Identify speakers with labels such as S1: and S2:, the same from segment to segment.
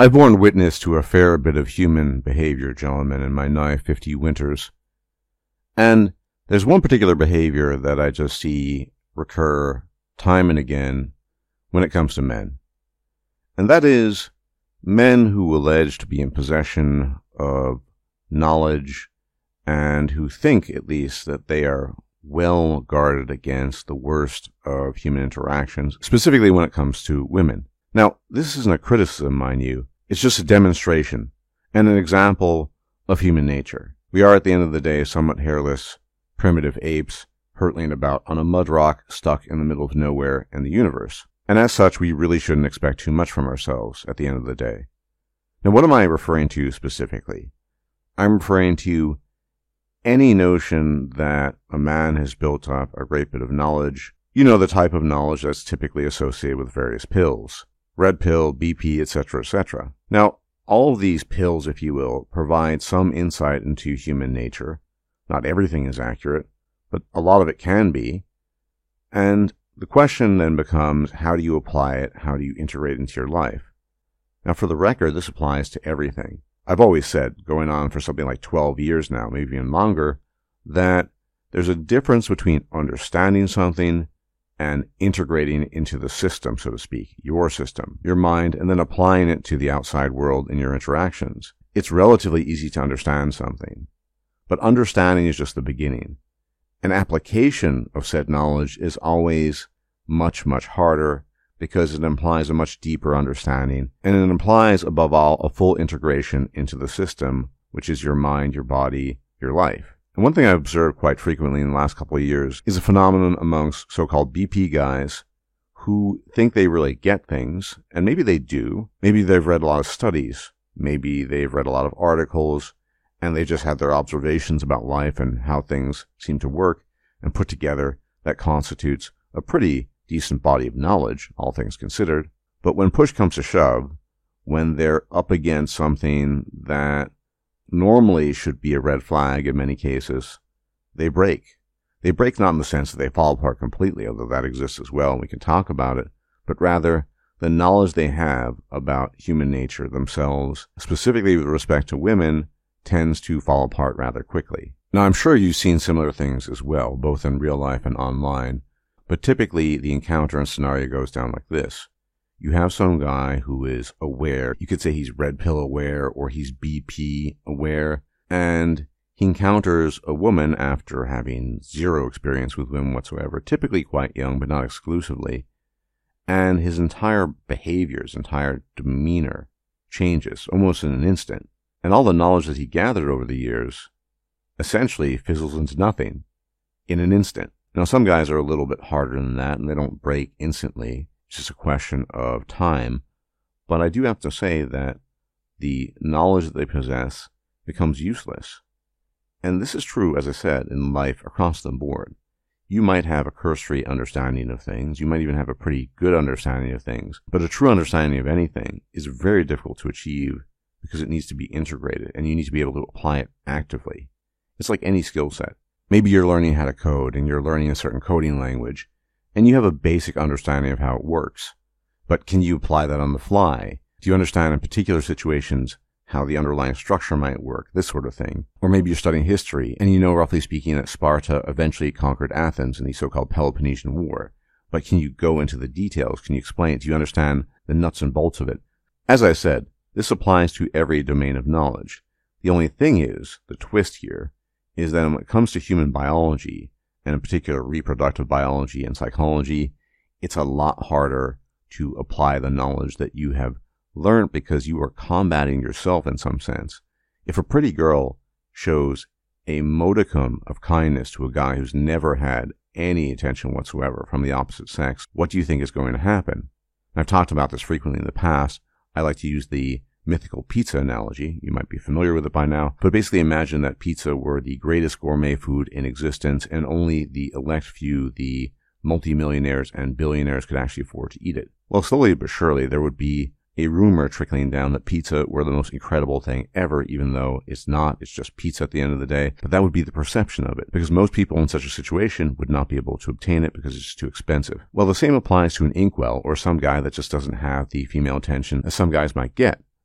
S1: I've borne witness to a fair bit of human behavior, gentlemen, in my nigh 50 winters. And there's one particular behavior that I just see recur time and again when it comes to men. And that is men who allege to be in possession of knowledge and who think, at least, that they are well guarded against the worst of human interactions, specifically when it comes to women. Now, this isn't a criticism, mind you. It's just a demonstration and an example of human nature. We are, at the end of the day, somewhat hairless, primitive apes hurtling about on a mud rock stuck in the middle of nowhere in the universe. And as such, we really shouldn't expect too much from ourselves at the end of the day. Now, what am I referring to specifically? I'm referring to any notion that a man has built up a great bit of knowledge. You know, the type of knowledge that's typically associated with various pills. Red pill, BP, etc., etc. Now, all of these pills, if you will, provide some insight into human nature. Not everything is accurate, but a lot of it can be. And the question then becomes, how do you apply it? How do you integrate it into your life? Now, for the record, this applies to everything. I've always said, going on for something like 12 years now, maybe even longer, that there's a difference between understanding something and integrating it into the system, so to speak, your system, your mind, and then applying it to the outside world in your interactions. It's relatively easy to understand something, but understanding is just the beginning. An application of said knowledge is always much, much harder because it implies a much deeper understanding, and it implies, above all, a full integration into the system, which is your mind, your body, your life. And one thing I've observed quite frequently in the last couple of years is a phenomenon amongst so-called BP guys who think they really get things, and maybe they do. Maybe they've read a lot of studies. Maybe they've read a lot of articles, and they just had their observations about life and how things seem to work, and put together that constitutes a pretty decent body of knowledge, all things considered. But when push comes to shove, when they're up against something that normally should be a red flag in many cases, they break. They break not in the sense that they fall apart completely, although that exists as well, and we can talk about it, but rather the knowledge they have about human nature themselves, specifically with respect to women, tends to fall apart rather quickly. Now, I'm sure you've seen similar things as well, both in real life and online, but typically the encounter and scenario goes down like this. You have some guy who is aware. You could say he's red pill aware or he's BP aware, and he encounters a woman after having zero experience with women whatsoever, typically quite young, but not exclusively, and his entire behavior, his entire demeanor changes almost in an instant, and all the knowledge that he gathered over the years essentially fizzles into nothing in an instant. Now, some guys are a little bit harder than that, and they don't break instantly. It's just a question of time. But I do have to say that the knowledge that they possess becomes useless. And this is true, as I said, in life across the board. You might have a cursory understanding of things. You might even have a pretty good understanding of things. But a true understanding of anything is very difficult to achieve because it needs to be integrated, and you need to be able to apply it actively. It's like any skill set. Maybe you're learning how to code, and you're learning a certain coding language, and you have a basic understanding of how it works. But can you apply that on the fly? Do you understand in particular situations how the underlying structure might work, this sort of thing? Or maybe you're studying history, and you know, roughly speaking, that Sparta eventually conquered Athens in the so-called Peloponnesian War. But can you go into the details? Can you explain it? Do you understand the nuts and bolts of it? As I said, this applies to every domain of knowledge. The only thing is, the twist here, is that when it comes to human biology, and in particular reproductive biology and psychology, it's a lot harder to apply the knowledge that you have learned because you are combating yourself in some sense. If a pretty girl shows a modicum of kindness to a guy who's never had any attention whatsoever from the opposite sex, what do you think is going to happen? I've talked about this frequently in the past. I like to use the mythical pizza analogy. You might be familiar with it by now, but basically imagine that pizza were the greatest gourmet food in existence and only the elect few, the multimillionaires and billionaires, could actually afford to eat it. Well, slowly but surely there would be a rumor trickling down that pizza were the most incredible thing ever, even though it's not. It's just pizza at the end of the day. But that would be the perception of it, because most people in such a situation would not be able to obtain it because it's just too expensive. Well, the same applies to an inkwell or some guy that just doesn't have the female attention as some guys might get.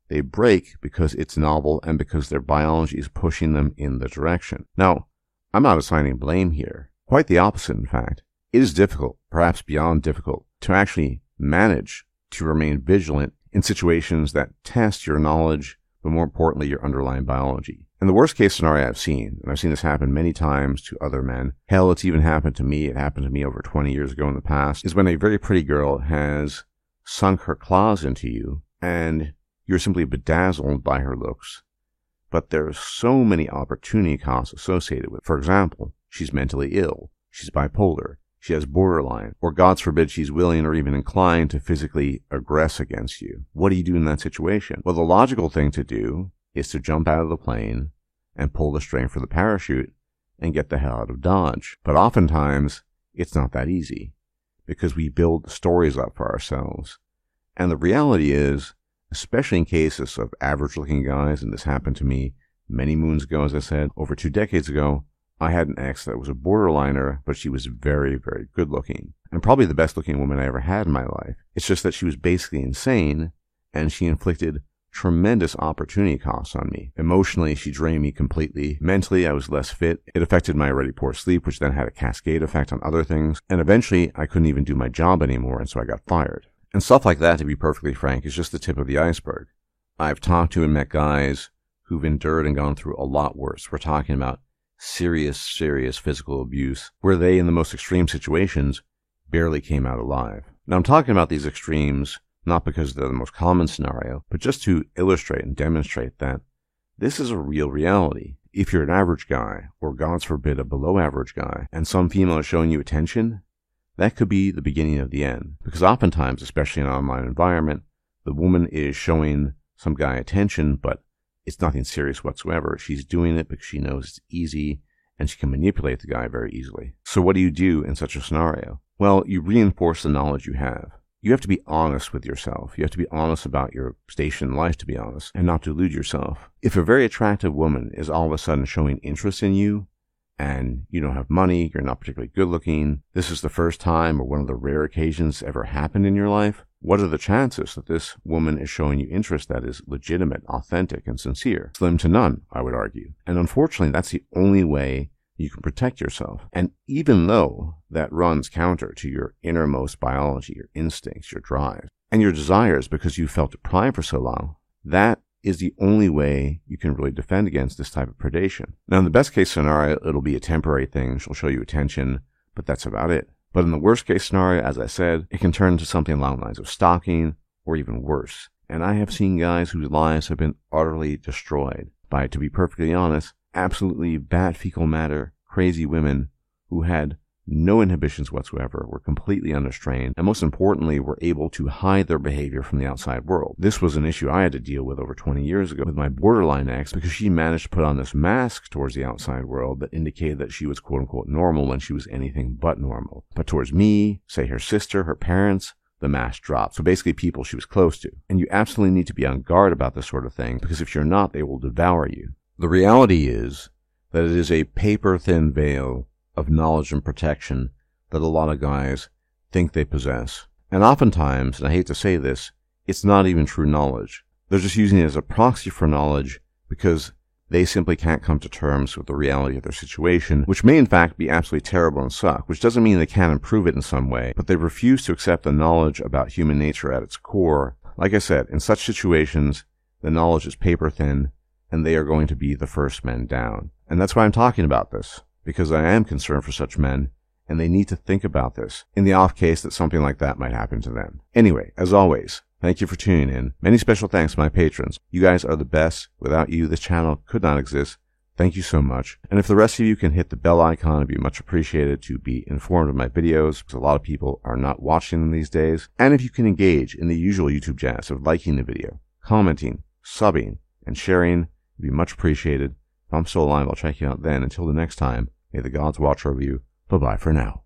S1: They break because it's novel and because their biology is pushing them in the direction. Now, I'm not assigning blame here. Quite the opposite, in fact. It is difficult, perhaps beyond difficult, to actually manage to remain vigilant in situations that test your knowledge, but more importantly, your underlying biology. And the worst case scenario I've seen, and I've seen this happen many times to other men, hell, it's even happened to me, it happened to me over 20 years ago in the past, is when a very pretty girl has sunk her claws into you, and you're simply bedazzled by her looks. But there's so many opportunity costs associated with it. For example, she's mentally ill, she's bipolar, she has borderline, or God forbid she's willing or even inclined to physically aggress against you. What do you do in that situation? Well, the logical thing to do is to jump out of the plane and pull the string for the parachute and get the hell out of Dodge. But oftentimes, it's not that easy because we build stories up for ourselves. And the reality is, especially in cases of average-looking guys, and this happened to me many moons ago, as I said, over 2 decades ago, I had an ex that was a borderliner, but she was very, very good-looking, and probably the best-looking woman I ever had in my life. It's just that she was basically insane, and she inflicted tremendous opportunity costs on me. Emotionally, she drained me completely. Mentally, I was less fit. It affected my already poor sleep, which then had a cascade effect on other things, and eventually, I couldn't even do my job anymore, and so I got fired. And stuff like that, to be perfectly frank, is just the tip of the iceberg. I've talked to and met guys who've endured and gone through a lot worse. We're talking about serious physical abuse, where they, in the most extreme situations, barely came out alive. Now, I'm talking about these extremes not because they're the most common scenario, but just to illustrate and demonstrate that this is a real reality. If you're an average guy, or God forbid a below average guy, and some female is showing you attention, that could be the beginning of the end. Because oftentimes, especially in an online environment, the woman is showing some guy attention, but it's nothing serious whatsoever. She's doing it because she knows it's easy, and she can manipulate the guy very easily. So what do you do in such a scenario? Well, you reinforce the knowledge you have. You have to be honest with yourself. You have to be honest about your station in life, to be honest, and not delude yourself. If a very attractive woman is all of a sudden showing interest in you, and you don't have money, you're not particularly good looking, this is the first time or one of the rare occasions ever happened in your life, what are the chances that this woman is showing you interest that is legitimate, authentic, and sincere? Slim to none, I would argue. And unfortunately, that's the only way you can protect yourself. And even though that runs counter to your innermost biology, your instincts, your drive, and your desires because you felt deprived for so long, that is the only way you can really defend against this type of predation. Now, in the best case scenario, it'll be a temporary thing. She'll show you attention, but that's about it. But in the worst case scenario, as I said, it can turn into something along the lines of stalking or even worse. And I have seen guys whose lives have been utterly destroyed by, to be perfectly honest, absolutely bad fecal matter, crazy women who had no inhibitions whatsoever, were completely unrestrained, and most importantly, were able to hide their behavior from the outside world. This was an issue I had to deal with over 20 years ago with my borderline ex, because she managed to put on this mask towards the outside world that indicated that she was quote-unquote normal when she was anything but normal. But towards me, say her sister, her parents, the mask dropped. So basically people she was close to. And you absolutely need to be on guard about this sort of thing, because if you're not, they will devour you. The reality is that it is a paper-thin veil of knowledge and protection that a lot of guys think they possess. And oftentimes, and I hate to say this, it's not even true knowledge. They're just using it as a proxy for knowledge because they simply can't come to terms with the reality of their situation, which may in fact be absolutely terrible and suck, which doesn't mean they can't improve it in some way, but they refuse to accept the knowledge about human nature at its core. Like I said, in such situations, the knowledge is paper thin, and they are going to be the first men down. And that's why I'm talking about this, because I am concerned for such men, and they need to think about this in the off case that something like that might happen to them. Anyway, as always, thank you for tuning in. Many special thanks to my patrons. You guys are the best. Without you, this channel could not exist. Thank you so much. And if the rest of you can hit the bell icon, it'd be much appreciated to be informed of my videos, because a lot of people are not watching them these days. And if you can engage in the usual YouTube jazz of liking the video, commenting, subbing, and sharing, it'd be much appreciated. If I'm still alive, I'll check you out then. Until the next time, may the gods watch over you. Bye-bye for now.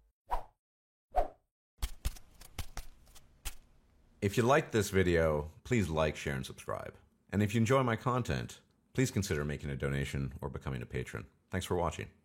S2: If you liked this video, please like, share, and subscribe. And if you enjoy my content, please consider making a donation or becoming a patron. Thanks for watching.